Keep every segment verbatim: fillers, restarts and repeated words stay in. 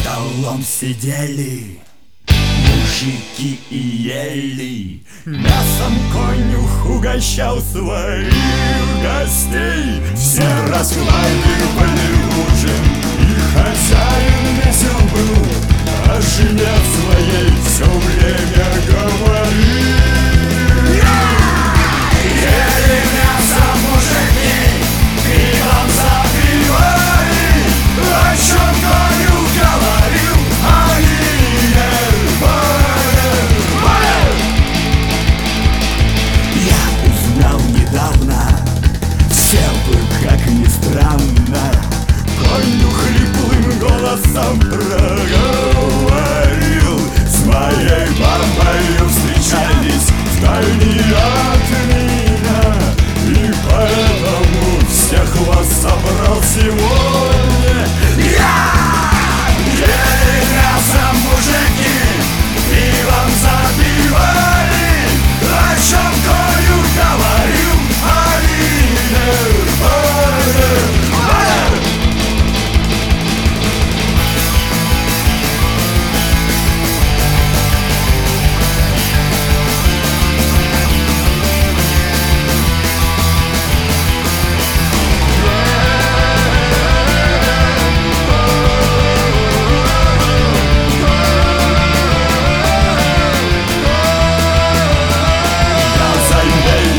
столом сидели мужики и ели. Мясом конюх угощал своих гостей. Все расхваливали ужин, и хозяин весел был, о жене своей все время говорил. Ели мясо мужики, пивом запивали, о чем конюх говорил, они не поняли. Я узнал недавно, все бы, как ни странно, конюх хриплым голосом проговорил: с моей бабою встречались вдали от меня, и поэтому всех вас собрал сегодня я. Ели мясо мужики, пивом запивали, о чем конюх говорил, они не поняли.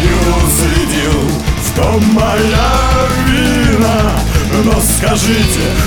Моя вина, но скажите,